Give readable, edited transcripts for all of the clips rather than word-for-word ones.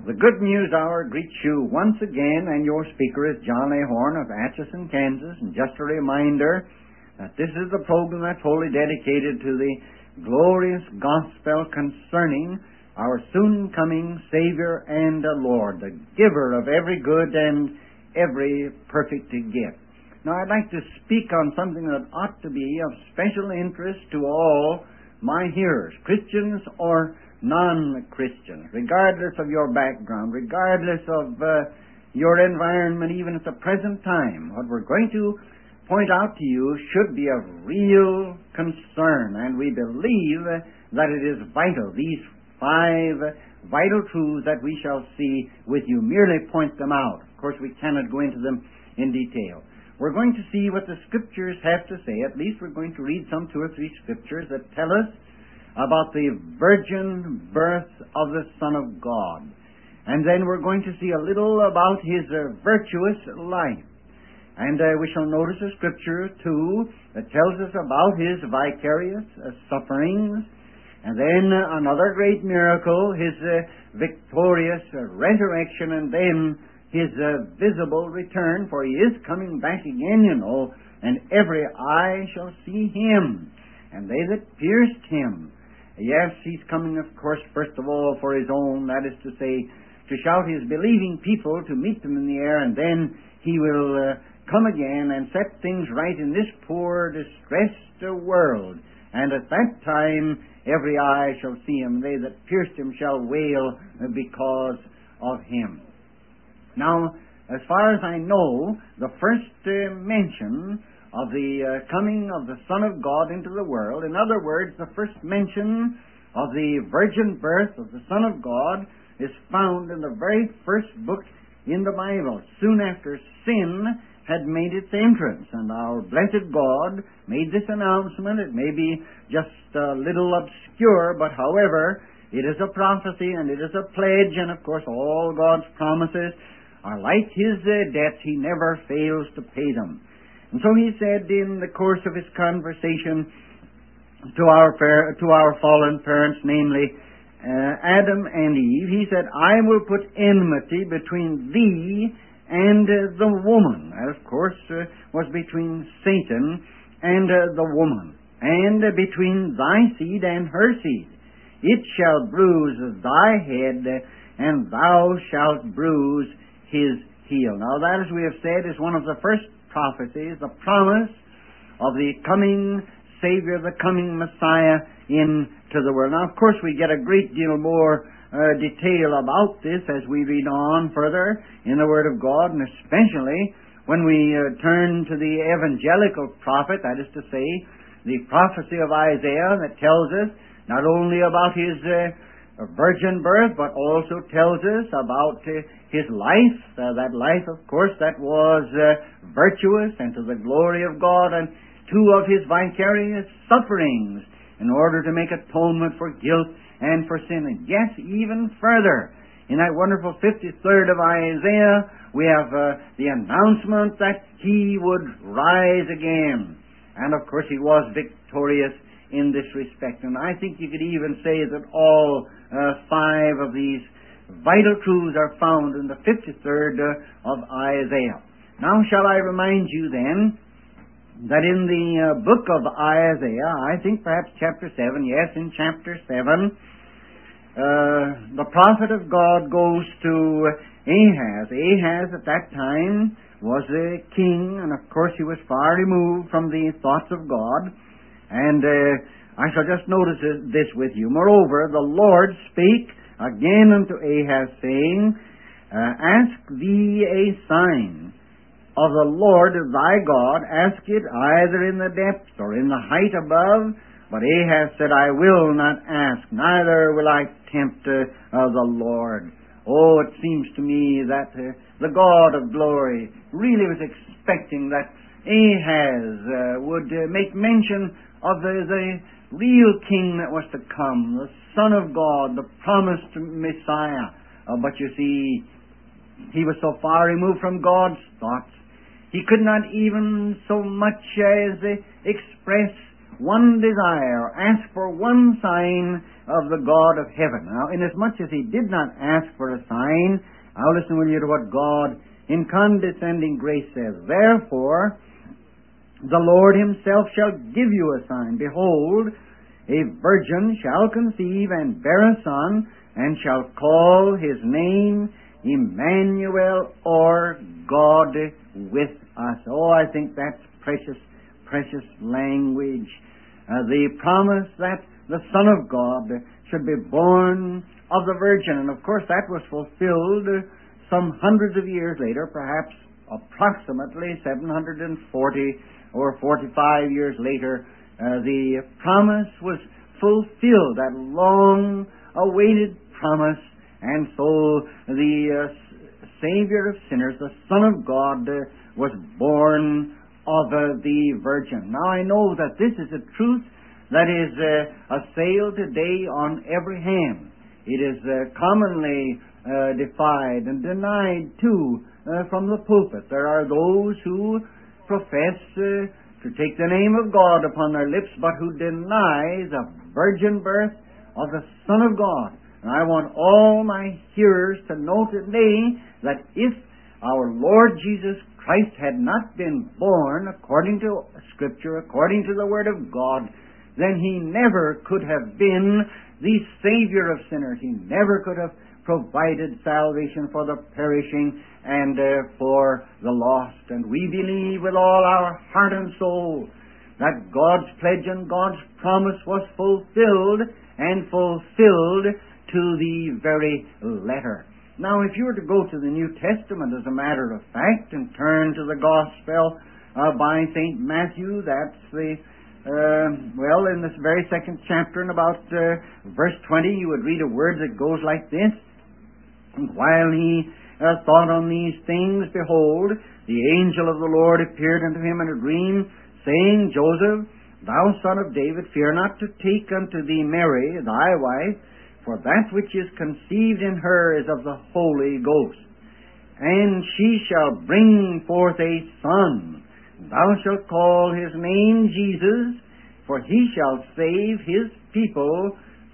The Good News Hour greets you once again, and your speaker is John A. Horn of Atchison, Kansas. And just a reminder that this is the program that's wholly dedicated to the glorious gospel concerning our soon-coming Savior and Lord, the giver of every good and every perfect gift. Now, I'd like to speak on something that ought to be of special interest to all my hearers, Christians or non-Christians, regardless of your background, regardless of your environment, even at the present time. What we're going to point out to you should be of real concern, and we believe that it is vital. These 5 vital truths that we shall see with you, merely point them out. Of course, we cannot go into them in detail. We're going to see what the Scriptures have to say. At least we're going to read some 2 or 3 Scriptures that tell us about the virgin birth of the Son of God. And then we're going to see a little about His virtuous life. And we shall notice a Scripture, too, that tells us about His vicarious sufferings. And then another great miracle, His victorious resurrection, and then His visible return, for He is coming back again, you know, and every eye shall see Him, and they that pierced Him. Yes, He's coming, of course, first of all for His own, that is to say, to shout His believing people, to meet them in the air, and then He will come again and set things right in this poor, distressed world. And at that time, every eye shall see Him. They that pierced Him shall wail because of Him. Now, as far as I know, the first mention of the coming of the Son of God into the world, in other words, the first mention of the virgin birth of the Son of God, is found in the very first book in the Bible, soon after sin had made its entrance. And our blessed God made this announcement. It may be just a little obscure, but however, it is a prophecy and it is a pledge, and of course all God's promises are like His debts. He never fails to pay them. And so He said in the course of His conversation to our fallen parents, namely Adam and Eve, He said, I will put enmity between thee and the woman. That, of course, was between Satan and the woman, and between thy seed and her seed. It shall bruise thy head, and thou shalt bruise his heel. Now, that, as we have said, is one of the first prophecies, the promise of the coming Savior, the coming Messiah into the world. Now, of course, we get a great deal more detail about this as we read on further in the Word of God, and especially when we turn to the evangelical prophet, that is to say, the prophecy of Isaiah that tells us not only about His virgin birth, but also tells us about His life, that life, of course, that was virtuous and to the glory of God, and 2 of His vicarious sufferings in order to make atonement for guilt and for sin. And yes, even further, in that wonderful 53rd of Isaiah, we have the announcement that He would rise again. And of course, He was victorious in this respect. And I think you could even say that all 5 of these vital truths are found in the 53rd of Isaiah. Now shall I remind you then that in the book of Isaiah, I think perhaps chapter 7, yes, in chapter 7, the prophet of God goes to Ahaz. Ahaz at that time was a king, and of course he was far removed from the thoughts of God. And I shall just notice this with you. Moreover, the Lord spake again unto Ahaz, saying, Ask thee a sign of the Lord thy God, ask it either in the depths or in the height above. But Ahaz said, I will not ask, neither will I tempt the Lord. Oh, it seems to me that the God of glory really was expecting that Ahaz would make mention of the real king that was to come, the Son of God, the promised Messiah. But you see, he was so far removed from God's thoughts, he could not even so much as express one desire, ask for one sign of the God of heaven. Now, inasmuch as he did not ask for a sign, now listen will you to what God in condescending grace says. Therefore, the Lord himself shall give you a sign. Behold, a virgin shall conceive and bear a son, and shall call his name Emmanuel, or God with us. Oh, I think that's precious, precious language. The promise that the Son of God should be born of the Virgin. And of course that was fulfilled some hundreds of years later, perhaps approximately 740 or 45 years later. The promise was fulfilled, that long-awaited promise. And so the Savior of sinners, the Son of God, was born of the Virgin. Now I know that this is a truth that is assailed today on every hand. It is commonly defied and denied too from the pulpit. There are those who profess to take the name of God upon their lips, but who deny the virgin birth of the Son of God. And I want all my hearers to know today that if our Lord Jesus Christ had not been born according to Scripture, according to the Word of God, then he never could have been the Savior of sinners. He never could have provided salvation for the perishing and for the lost. And we believe with all our heart and soul that God's pledge and God's promise was fulfilled, and fulfilled to the very letter. Now, if you were to go to the New Testament, as a matter of fact, and turn to the Gospel by St. Matthew, that's the, in this very second chapter, in about verse 20, you would read a word that goes like this. And while he thought on these things, behold, the angel of the Lord appeared unto him in a dream, saying, Joseph, thou son of David, fear not to take unto thee Mary, thy wife, for that which is conceived in her is of the Holy Ghost. And she shall bring forth a son. Thou shalt call his name Jesus, for he shall save his people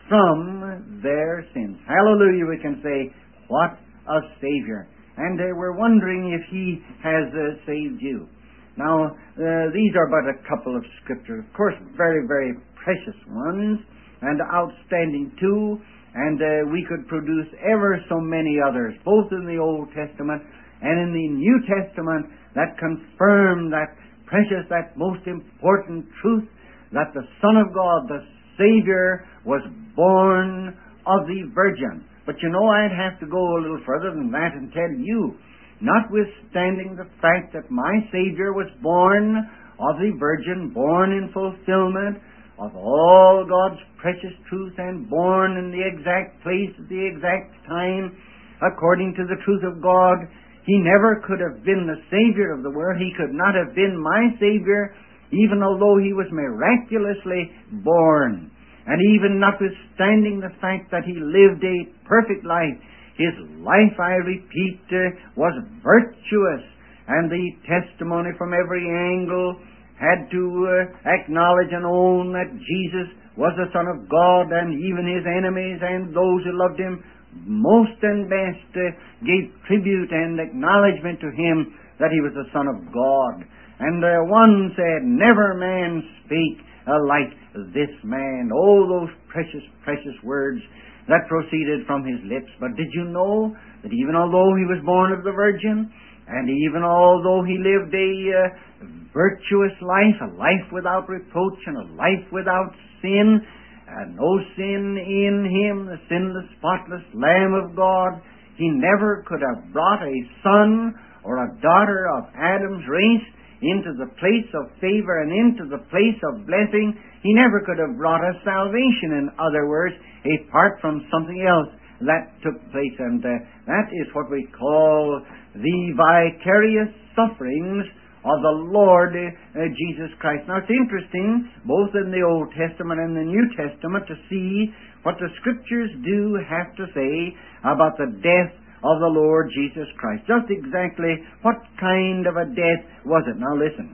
from their sins. Hallelujah, we can say, what a Savior. And we're wondering if he has saved you. Now, these are but a couple of scriptures, of course, very, very precious ones, and outstanding too. And we could produce ever so many others, both in the Old Testament and in the New Testament, that confirm that precious, that most important truth, that the Son of God, the Savior, was born of the Virgin. But you know, I'd have to go a little further than that and tell you, notwithstanding the fact that my Savior was born of the Virgin, born in fulfillment of all God's precious truth, and born in the exact place at the exact time, according to the truth of God, he never could have been the Savior of the world. He could not have been my Savior, even although he was miraculously born. And even notwithstanding the fact that he lived a perfect life, his life, I repeat, was virtuous, and the testimony from every angle had to acknowledge and own that Jesus was the Son of God, and even his enemies and those who loved him most and best gave tribute and acknowledgement to him that he was the Son of God. And one said, never man spake like this man. Oh, those precious, precious words that proceeded from his lips. But did you know that even although he was born of the Virgin, and even although he lived a virtuous life, a life without reproach, and a life without sin, no sin in him, the sinless, spotless Lamb of God, he never could have brought a son or a daughter of Adam's race into the place of favor and into the place of blessing. He never could have brought us salvation, in other words, apart from something else that took place. And that is what we call the vicarious sufferings of the Lord Jesus Christ. Now, it's interesting, both in the Old Testament and the New Testament, to see what the Scriptures do have to say about the death of the Lord Jesus Christ. Just exactly what kind of a death was it? Now, listen.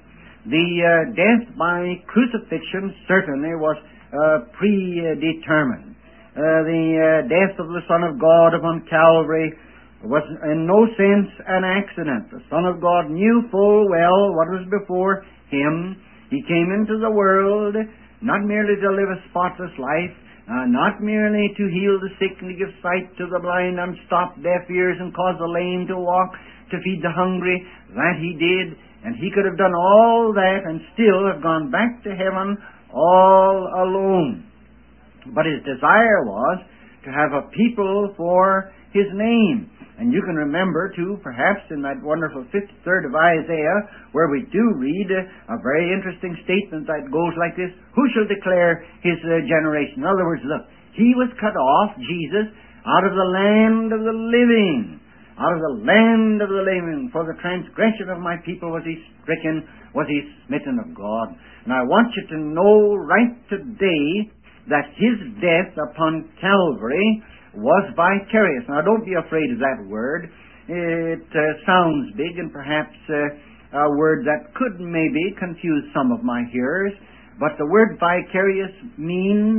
The death by crucifixion certainly was predetermined. The death of the Son of God upon Calvary was in no sense an accident. The Son of God knew full well what was before Him. He came into the world not merely to live a spotless life, not merely to heal the sick and to give sight to the blind, unstop deaf ears and cause the lame to walk, to feed the hungry. That He did, and He could have done all that and still have gone back to heaven all alone. But His desire was to have a people for His name. And you can remember, too, perhaps in that wonderful 53rd of Isaiah, where we do read a very interesting statement that goes like this: who shall declare His generation? In other words, look, He was cut off, Jesus, out of the land of the living. Out of the land of the living. For the transgression of my people was He stricken, was He smitten of God. And I want you to know right today that His death upon Calvary was vicarious. Now, don't be afraid of that word. It sounds big and perhaps a word that could maybe confuse some of my hearers. But the word vicarious means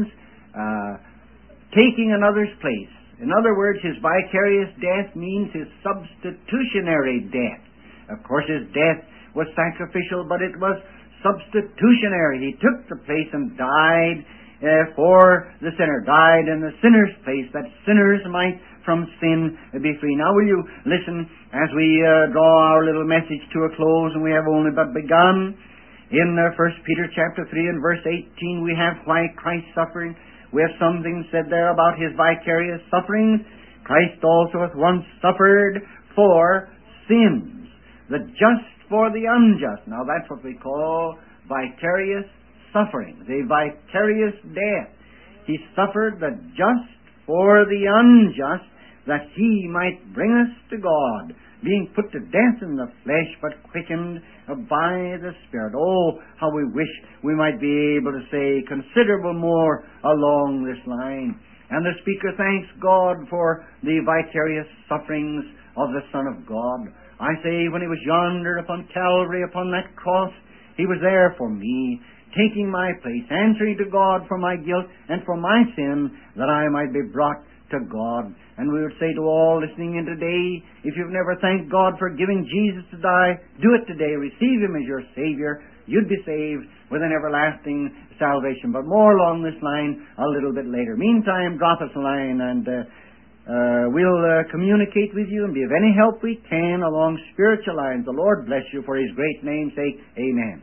taking another's place. In other words, His vicarious death means His substitutionary death. Of course, His death was sacrificial, but it was substitutionary. He took the place and died for the sinner, died in the sinner's place, that sinners might from sin be free. Now will you listen as we draw our little message to a close, and we have only but begun. In 1 Peter chapter 3 and verse 18 we have why Christ suffering. We have something said there about His vicarious sufferings. Christ also hath once suffered for sins, the just for the unjust. Now that's what we call vicarious suffering, the vicarious death. He suffered the just for the unjust, that He might bring us to God, being put to death in the flesh, but quickened by the Spirit. Oh, how we wish we might be able to say considerable more along this line. And the speaker thanks God for the vicarious sufferings of the Son of God. I say, when He was yonder upon Calvary, upon that cross, He was there for me, taking my place, answering to God for my guilt and for my sin, that I might be brought to God. And we would say to all listening in today, if you've never thanked God for giving Jesus to die, do it today. Receive Him as your Savior. You'd be saved with an everlasting salvation. But more along this line a little bit later. Meantime, drop us a line and we'll communicate with you and be of any help we can along spiritual lines. The Lord bless you for His great name's sake. Amen.